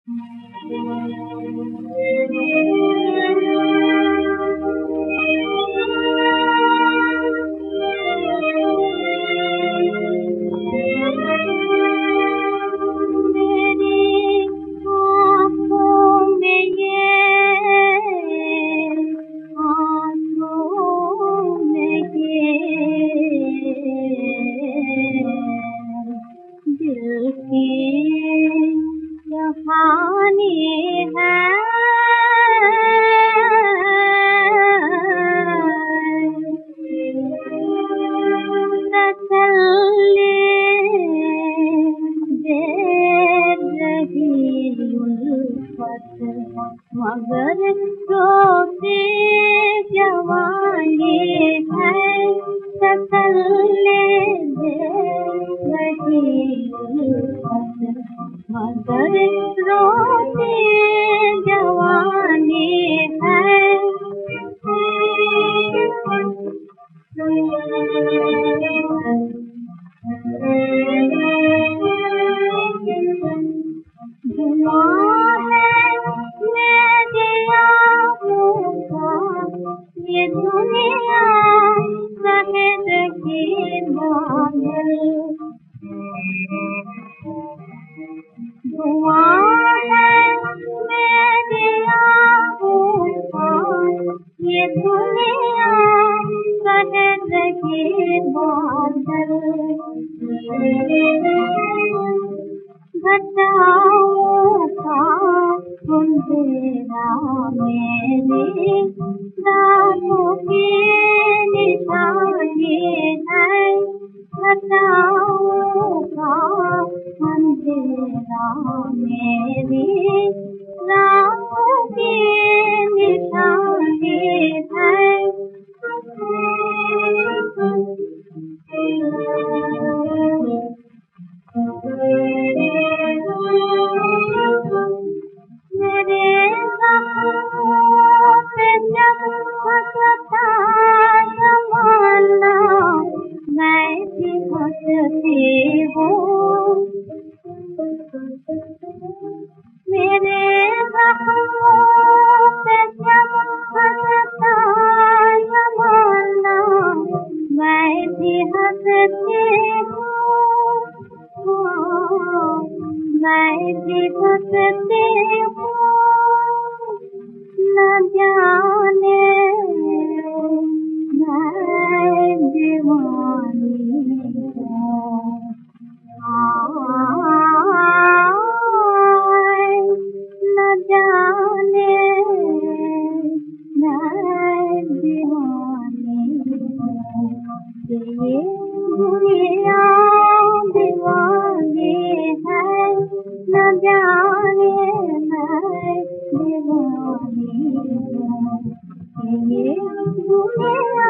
कहानी है तसल्ली दे रही उल्फत, मगर रोती जवानी है। तसल्ली दे रही उल्फत, मगर रोती जवानी है। धुआं है मेरे आँखों का ये दुनिया, शहर की बादल। धुआं है मेरे आँखों का ये दुनिया, शहर की बादल। घटाओं का अंधेरा मेरी रातों की निशानी है। घटाओं का अंधेरा मेरी रातों की निशानी है। मेरे ज़ख्मों पे जब हंसता ज़माना, मैं भी हंसती हूँ। मेरे ज़ख्मों पे जब हंसता ज़माना, मैं भी हंसती हूँ। मैं भी हंसती हूँ। न जाने मैं दीवानी हूँ। न जाने मैं दीवानी हूँ। ये दुनिया दीवानी है, न जाने मैं दीवानी हूँ। ये दुनिया